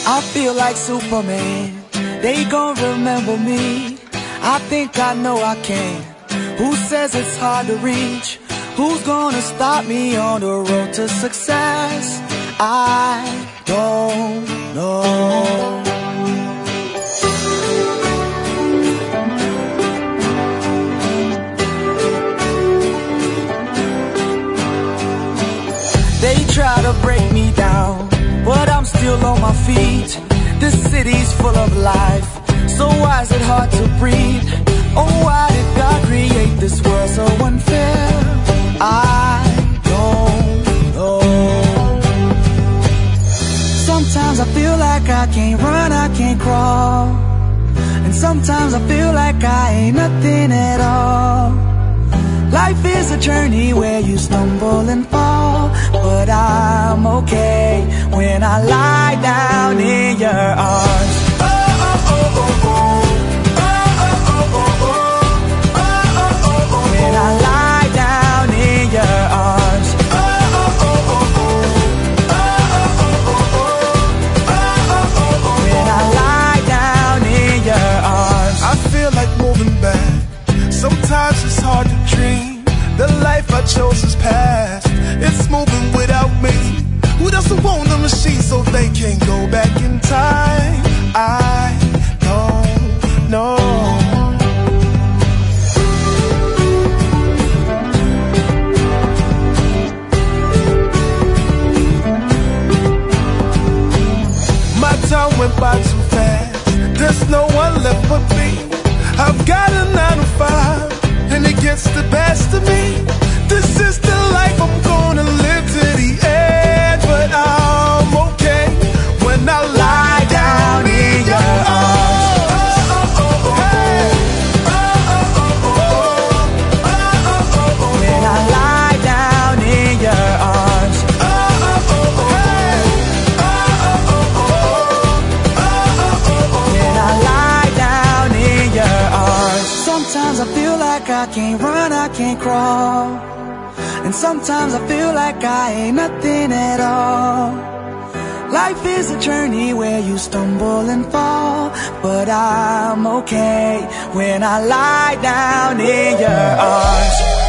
I feel like Superman, they gon' remember me. I think I know I can. Who says it's hard to reach? Who's gonna stop me on the road to success? I don't know. They try to break me down, but I'm still on my feet. This city's full of life, so why is it hard to breathe? Oh, why did God create this world so unfair? I don't know. Sometimes I feel like I can't run, I can't crawl, and sometimes I feel like I ain't nothing at all. Life is a journey where you stumble and fall, but I'm okay when I lie down in your arms. Oh, oh, oh, oh, oh. Oh, oh, oh, oh, oh. Oh, oh, oh, oh. When I lie down in your arms. Oh, oh, oh, oh, oh. Oh, oh, oh, oh, oh. Oh, oh, oh, oh. When I lie down in your arms. I feel like moving back. Sometimes it's hard to dream. The life I chose is past. It's moving without me. Who doesn't want a machine so they can go back in time? I don't know. My time went by too fast. There's no one left but me. I've got a 9 to 5, and it gets the best of me. This is the life I'm gonna live to the edge, but I'm okay when I lie down in your arms. When I lie down in your arms. When I lie down in your arms. Sometimes I feel like I can't run, I can't crawl, and sometimes I feel like I ain't nothing at all. Life is a journey where you stumble and fall, but I'm okay when I lie down in your arms.